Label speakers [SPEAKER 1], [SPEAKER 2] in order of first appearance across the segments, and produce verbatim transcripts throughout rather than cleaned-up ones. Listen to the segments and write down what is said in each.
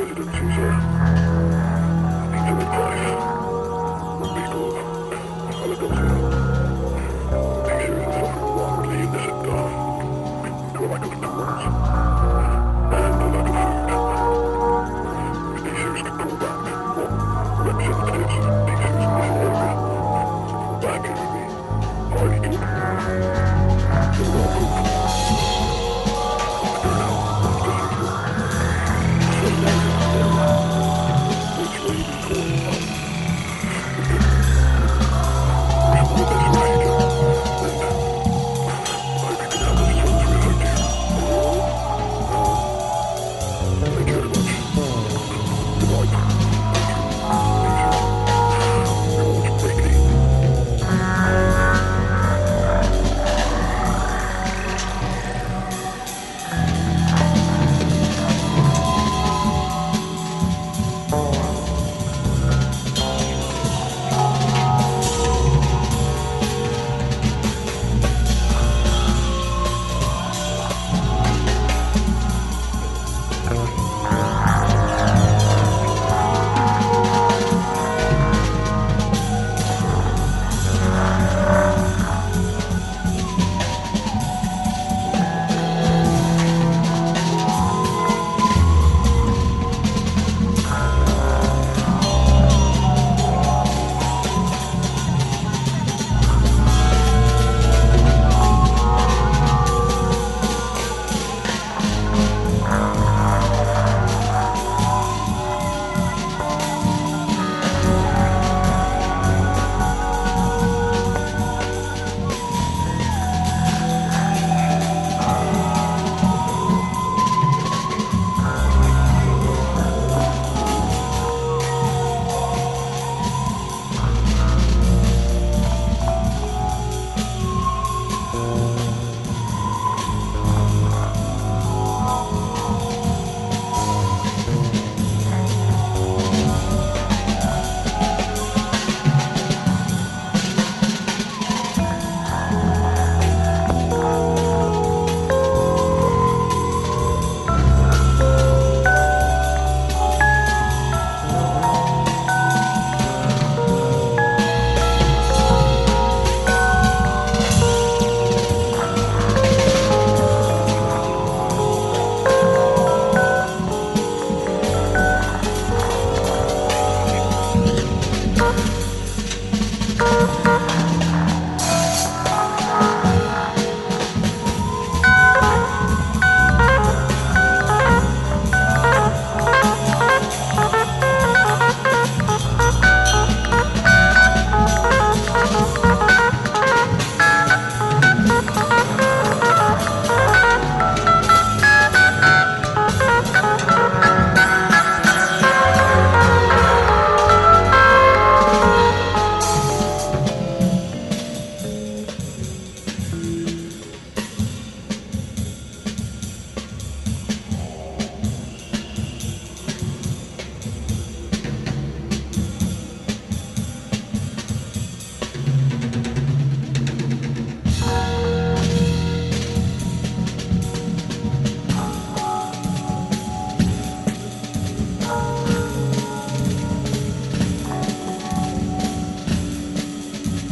[SPEAKER 1] residencies are each of a place. The people of Alagosia. These areas are suffering wildly illicit uh, for lack of tools and a lack of food. If these areas could call back what representatives of these areas in this area call back, it would be highly good. So we're all hopeful. Let's go now. Let's just use the southern area of the area, which may be called um, the best procedure. And I hope you can help us as well as we hope to. Thank you very much. Good night. Thank you. Yours greatly.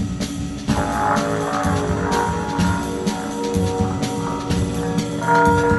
[SPEAKER 2] Thank you.